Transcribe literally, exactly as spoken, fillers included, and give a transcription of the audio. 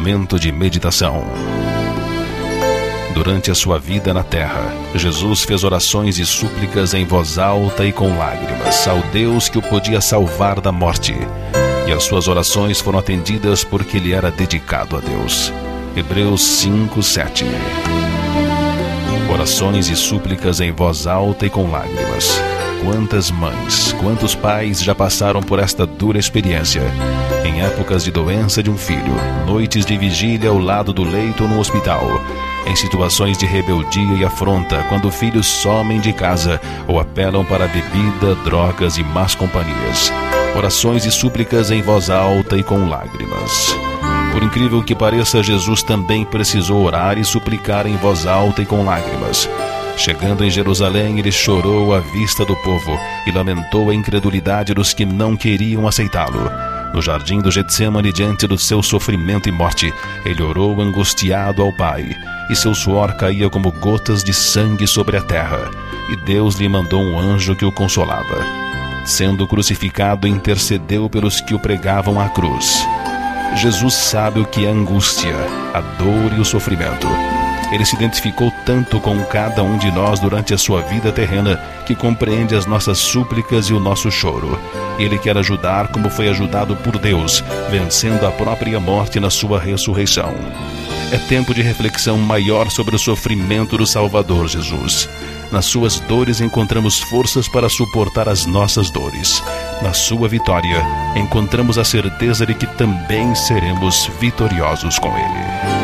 momento de meditação. Durante a sua vida na terra, Jesus fez orações e súplicas em voz alta e com lágrimas ao Deus que o podia salvar da morte. E as suas orações foram atendidas porque ele era dedicado a Deus. Hebreus cinco, sete. Orações e súplicas em voz alta e com lágrimas. Quantas mães, quantos pais já passaram por esta dura experiência? Em épocas de doença de um filho, noites de vigília ao lado do leito ou no hospital, em situações de rebeldia e afronta, quando filhos somem de casa ou apelam para bebida, drogas e más companhias. Orações e súplicas em voz alta e com lágrimas. Por incrível que pareça, Jesus também precisou orar e suplicar em voz alta e com lágrimas. Chegando em Jerusalém, ele chorou à vista do povo e lamentou a incredulidade dos que não queriam aceitá-lo. No jardim do Getsêmani, diante do seu sofrimento e morte, ele orou angustiado ao Pai, e seu suor caía como gotas de sangue sobre a terra, e Deus lhe mandou um anjo que o consolava. Sendo crucificado, intercedeu pelos que o pregavam à cruz. Jesus sabe o que é angústia, a dor e o sofrimento. Ele se identificou tanto com cada um de nós durante a sua vida terrena que compreende as nossas súplicas e o nosso choro. Ele quer ajudar como foi ajudado por Deus, vencendo a própria morte na sua ressurreição. É tempo de reflexão maior sobre o sofrimento do Salvador Jesus. Nas suas dores encontramos forças para suportar as nossas dores. Na sua vitória, encontramos a certeza de que também seremos vitoriosos com Ele.